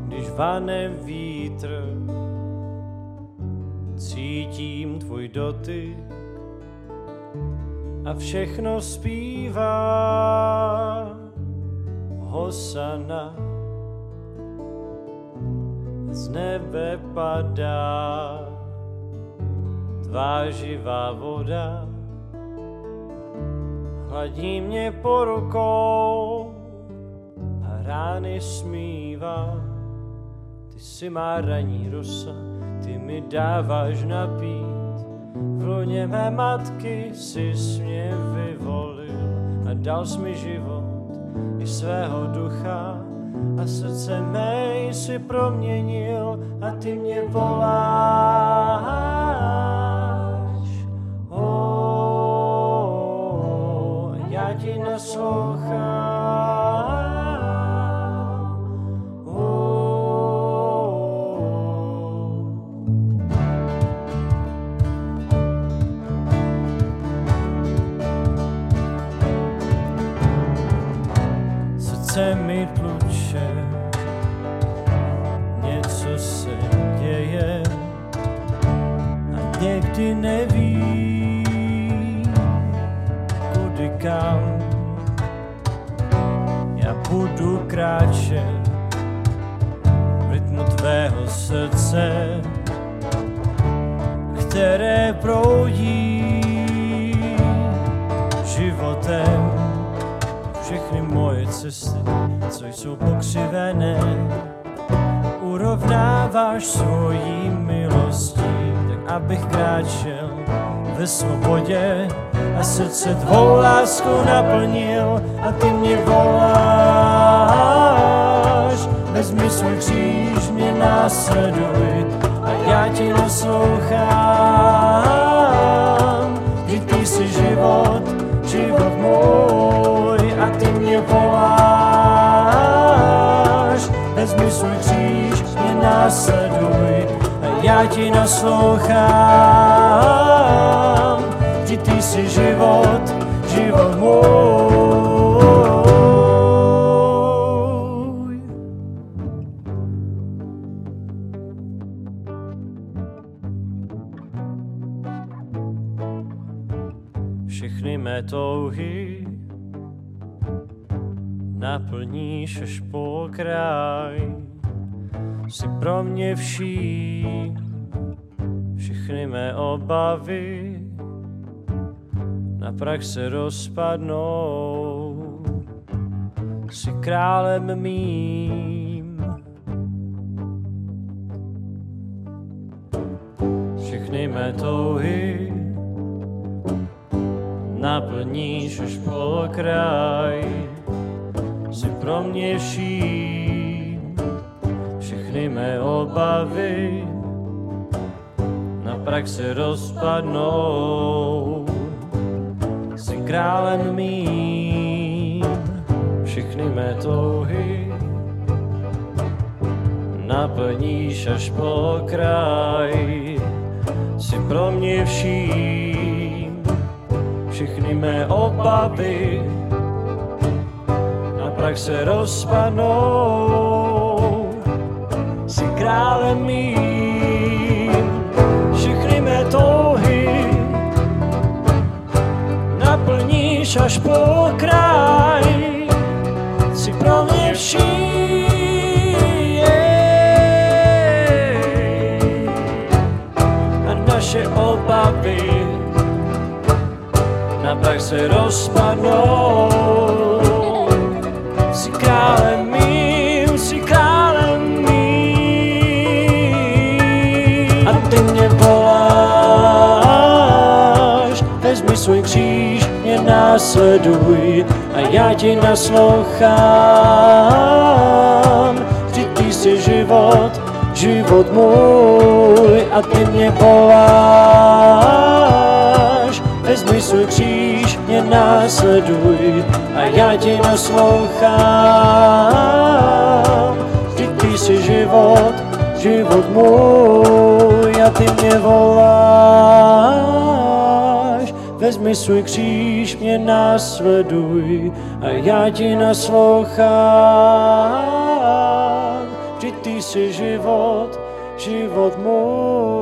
když vane vítr, cítím tvůj dotyk a všechno zpívá Hosana. Z nebe padá tvá živá voda, hladí mě po rukou a rány smívá. Ty jsi má ranní rosa, ty mi dáváš napít. V lůně mé matky jsi mě vyvolil a dal jsi mi život i svého ducha. A srdce mé jsi proměnil a ty mě voláš. Já ti naslouchám. Srdce mi tluče, něco se děje a někdy nevím, kudy kam. Já budu kráčet v rytmu tvého srdce, které proudí životem. Všechny moje cesty, co jsou pokřivené, urovnáváš svojí milostí, tak abych kráčel ve svobodě a srdce tvou lásku naplnil. A ty mě voláš, vezmi svůj kříž, mě následuj a já ti naslouchám. Ty jsi život, život můj. A ty mě voláš, vezmi svůj kříž, mě následuj a já ti naslouchám. Ty jsi život, život můj. Všechny mé touhy naplníš až po kraj. Jsi pro mě vším, všechny mé obavy na prach se rozpadnou. Jsi králem mým, všechny mé touhy naplníš až po kraj. Jsi pro mě vším, všechny mé obavy na prach se rozpadnou. Jsi králem mým, všechny mé touhy naplníš až po kraj. Jsi pro mě vším, všechny mé obavy na prach se rozpadnou. Jsi králem mým, všechny mé touhy naplníš až po kraj. Jsi pro mě vším a naše obavy na prach se rozpadnou. Jsi králem mým, jsi králem mým. A ty mě voláš, vezmi svůj kříž, mě následuj a já ti naslouchám. Vždyť ty jsi život, život můj. A ty mě voláš, vezmi svůj kříž, mě následuj a já ti naslouchám. Vždyť ty jsi život, život můj. A ty mě voláš, vezmi svůj kříž, mě následuj a já ti naslouchám. Vždyť ty jsi život, život můj.